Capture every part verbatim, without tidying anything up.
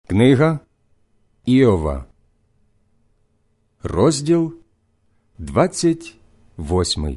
Книга Іова, розділ двадцять восьмий.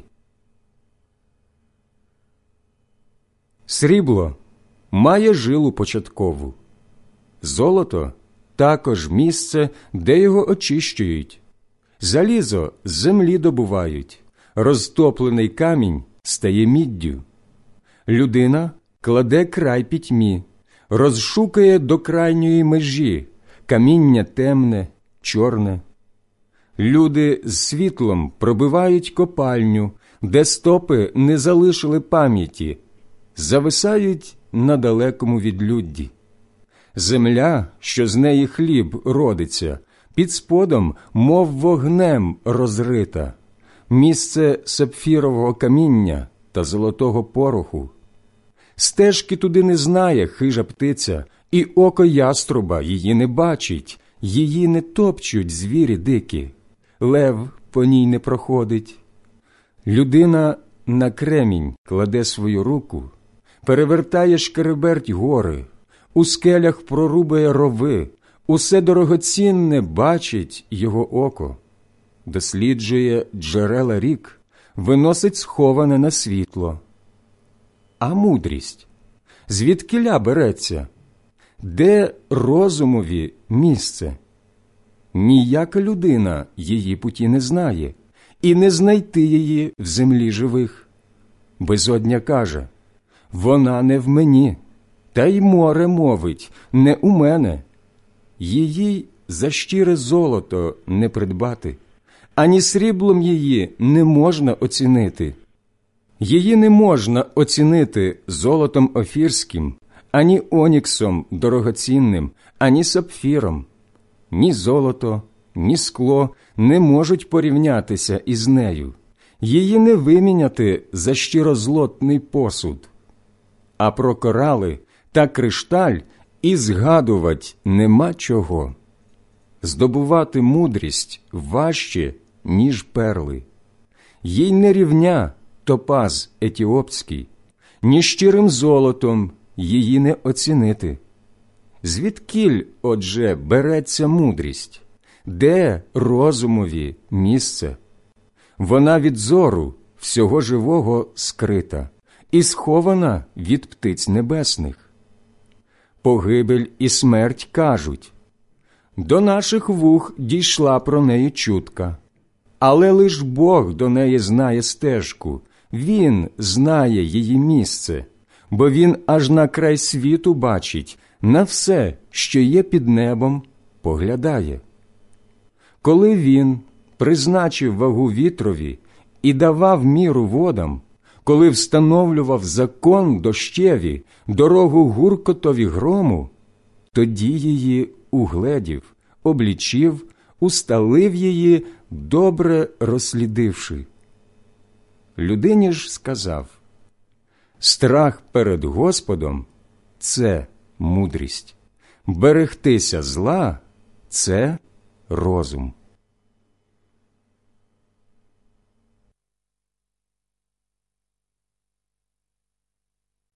Срібло має жилу початкову, золото також місце, де його очищують, залізо з землі добувають, розтоплений камінь стає міддю. Людина кладе край пітьмі, розшукає до крайньої межі, каміння темне, чорне. Люди з світлом пробивають копальню, де стопи не залишили пам'яті, зависають на далекому відлюдді. Земля, що з неї хліб родиться, під сподом, мов вогнем розрита, місце сапфірового каміння та золотого пороху. Стежки туди не знає хижа птиця, і око яструба її не бачить, її не топчуть звірі дикі, лев по ній не проходить. Людина на кремінь кладе свою руку, перевертає шкереберть гори, у скелях прорубає рови, усе дорогоцінне бачить його око. Досліджує джерела рік, виносить сховане на світло. А мудрість звідкіля береться? Де розумові місце? Ніяка людина її путі не знає, і не знайти її в землі живих. Безодня каже: вона не в мені, та й море мовить: не у мене. Її за щире золото не придбати, ані сріблом її не можна оцінити. Її не можна оцінити золотом офірським, ані оніксом дорогоцінним, ані сапфіром. Ні золото, ні скло не можуть порівнятися із нею. Її не виміняти за щирозлотний посуд. А про корали та кришталь і згадувать нема чого. Здобувати мудрість важче, ніж перли. Їй не рівня топаз етіопський, ні щирим золотом її не оцінити. Звідкіль, отже, береться мудрість? Де розумові місце? Вона від зору всього живого скрита і схована від птиць небесних. Погибель і смерть кажуть: до наших вух дійшла про неї чутка. Але лиш Бог до неї знає стежку, Він знає її місце, бо Він аж на край світу бачить, на все, що є під небом, поглядає. Коли Він призначив вагу вітрові і давав міру водам, коли встановлював закон дощеві, дорогу гуркотові грому, тоді її угледів, облічив, усталив її, добре розслідивши. Людині ж сказав: страх перед Господом – це мудрість, берегтися зла – це розум.